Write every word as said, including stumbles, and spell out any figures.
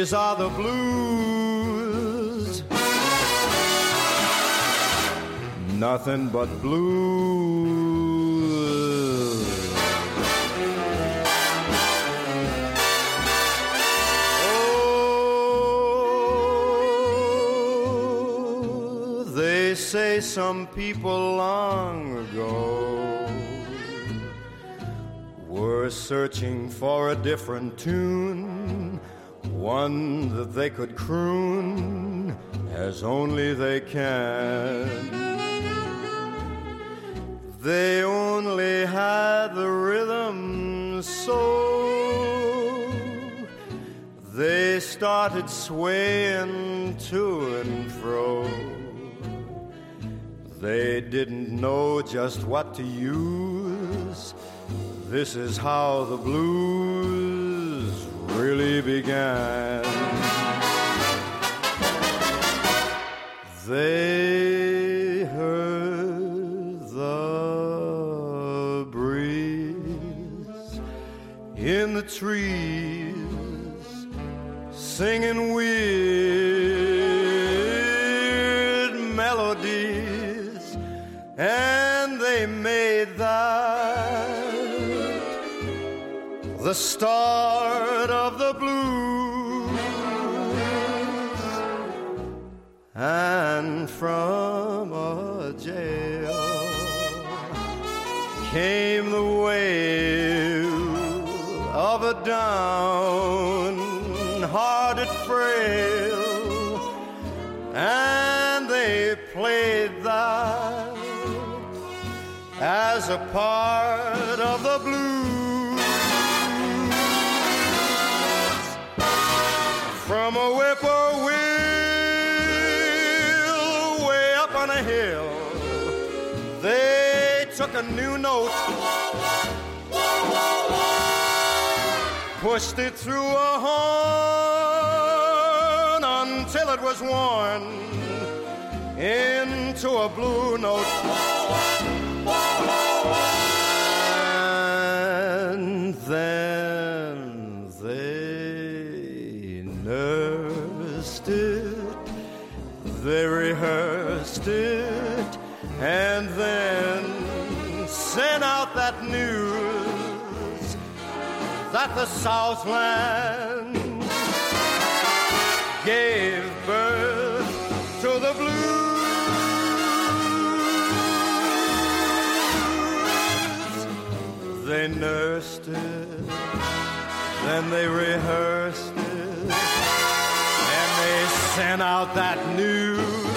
These are the blues, nothing but blues. Oh, they say some people long ago were searching for a different tune, one that they could croon as only they can. They only had the rhythm, so they started swaying to and fro. They didn't know just what to use. This is how the blues really began. They heard the breeze in the trees singing weird melodies, and they made that the start of the blues. And from a jail came the wail of a downhearted frail, and they played that as a part of the blues. From a whippoorwill way up on a hill, they took a new note, pushed it through a horn until it was worn into a blue note. And then they nursed it, they rehearsed it, and then sent out that news that the Southland gave birth to the blues. They nursed it, then they rehearsed it, and they sent out that news